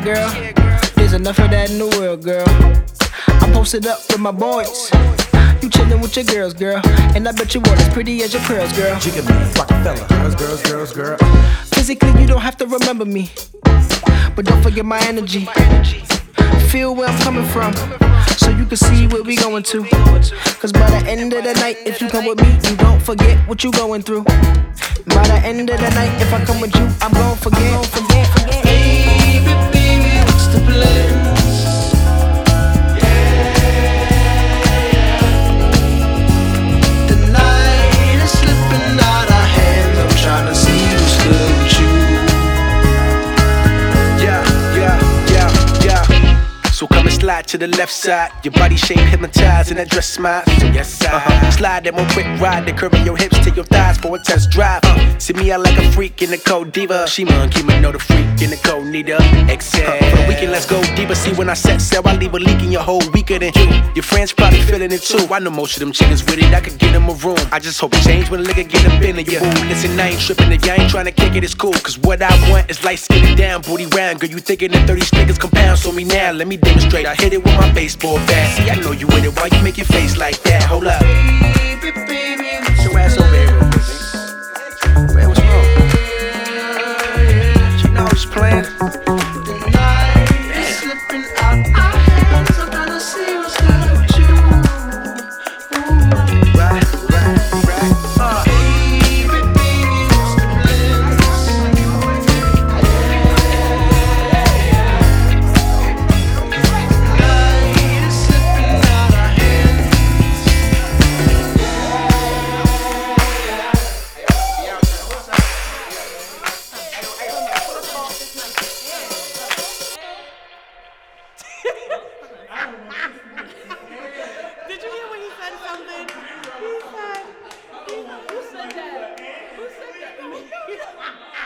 girl. There's enough of that in the world, girl. I'm posted up with my boys. You chillin' with your girls, girl. And I bet you are as pretty as your pearls, girl. Jigga man, Rockefeller, girls. Physically, you don't have to remember me, but don't forget my energy. Feel where I'm coming from, so you can see where we going to. Cause by the end of the night, if you come with me, you don't forget what you going through. By the end of the night, if I come with you, I'm gon' forget. Baby, what's the plan? Tryna see who's good with you. So come and slide to the left side. Your body shape hypnotized and that dress smile. So yes, I slide that one quick ride. The curve of your hips to your thighs for a test drive. See me out like a freak in the cold diva. She monkey, but know the freak in the cold neither. Exhale. For the weekend, let's go deeper. See when I set sail, I leave a leak in your whole weaker than you. Your friends probably feeling it too. I know most of them chickens with it. I could get them a room. I just hope it change when a nigga get up in it. Yeah, listen, I ain't tripping. I ain't trying to kick it. It's cool. Cause what I want is light skin it down, booty round. Girl, you thinking that 30 niggas compound? So me now, let me demonstrate. I hit it with my baseball bat. See, I know you with it. Why you make your face like that? Hold up. Baby, Get your ass over here real quick. Man, what's wrong? You know I was playing. the night is slipping out our hands. I'm tryna see what's good with you. Right. Baby, what's the plan? Did you hear when he said something? He said, who said that? Who said that?